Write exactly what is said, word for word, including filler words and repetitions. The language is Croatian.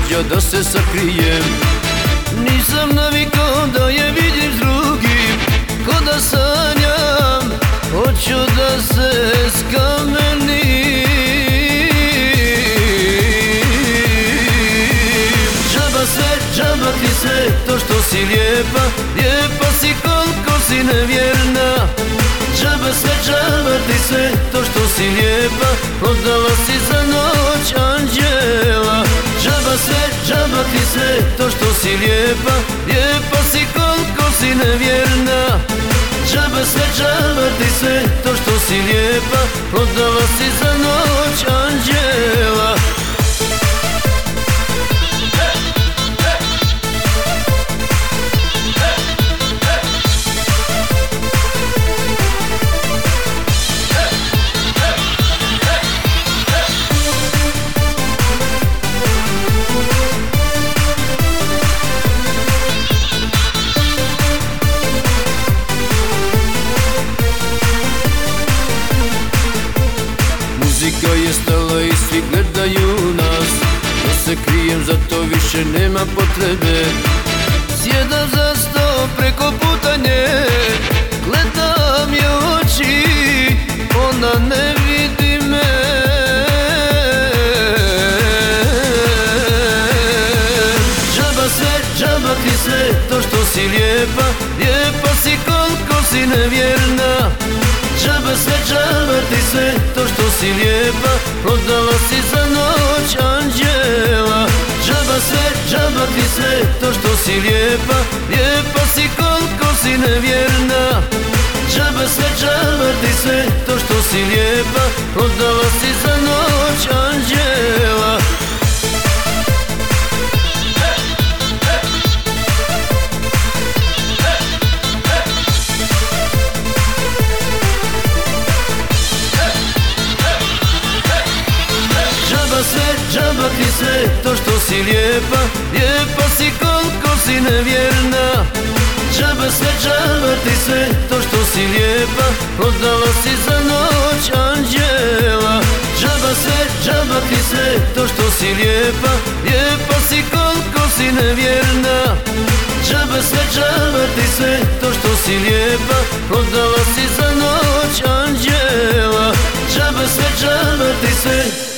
događa da se sakrijem. Nisam navikao da je vidim s drugim, ko da sanjam, hoću da se skamenim. Džaba sve, džaba ti sve, to što si lijepa, lijepa si koliko si nevjerna. Džaba sve, džaba ti sve, to što si lijepa, prodala si za noć anđela. Džaba sve, džaba ti sve, to što si lijepa, lijepa si koliko si nevjerna. Džaba sve, džaba ti sve, to što si lijepa, prodala si za noć anđela. Muzika je stala i svi gledaju nas, da se krijem, zato više nema potrebe. Sjedam za sto preko puta nje, gledam je u oči, ona ne vidi me. Džaba sve, džaba ti sve, to što si lijepa, lijepa si koliko si nevjerna. Džaba sve, džaba ti sve, to što si lijepa, prodala si za noć anđela. Džaba sve, džaba ti sve, to što si lijepa, lijepa si koliko si nevjerna. Džaba sve, džaba ti sve, to što si lijepa, prodala si za noć anđela. Sve, džaba ti sve, to što si lijepa, lijepa si koliko si nevjerna. Džaba sve, džaba ti sve, to što si lijepa, prodala si za noć anđela. Džaba sve, džaba ti sve, to što si lijepa, lijepa si koliko si nevjerna. Džaba sve, džaba ti sve, to što si lijepa, prodala si za noć anđela. Džaba sve, džaba ti sve.